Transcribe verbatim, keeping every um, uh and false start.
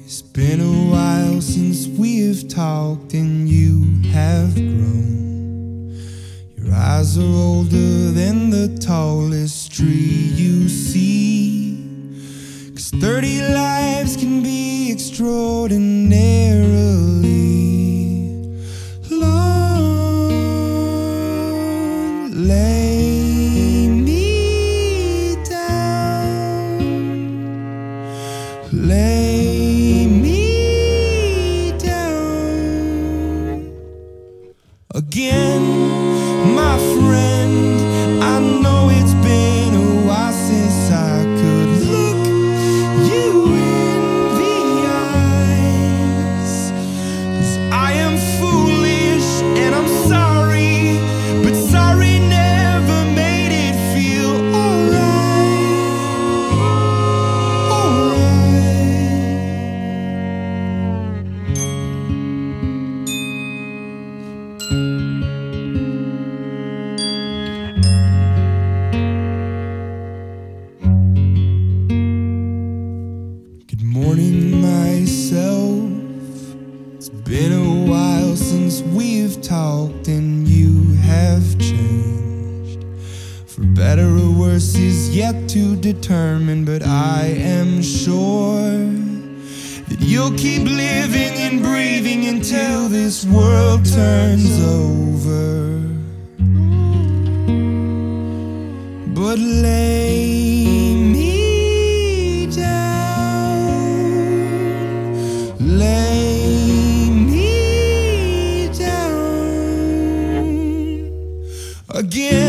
It's been a while since we've talked and you have grown. Your eyes are older than the tallest tree you see. 'Cause thirty lives can be extraordinarily long. Lay me down. Lay me down again, my friend. I know it's been a while since I could look you in the eyes. 'Cause I am foolish and I'm sorry, but sorry never made it feel alright. Good morning, myself. It's been a while since we've talked and you have changed. For better or worse is yet to determine, but I am sure that you'll keep living and breathing until this world turns over. But lay me down. Lay me down again.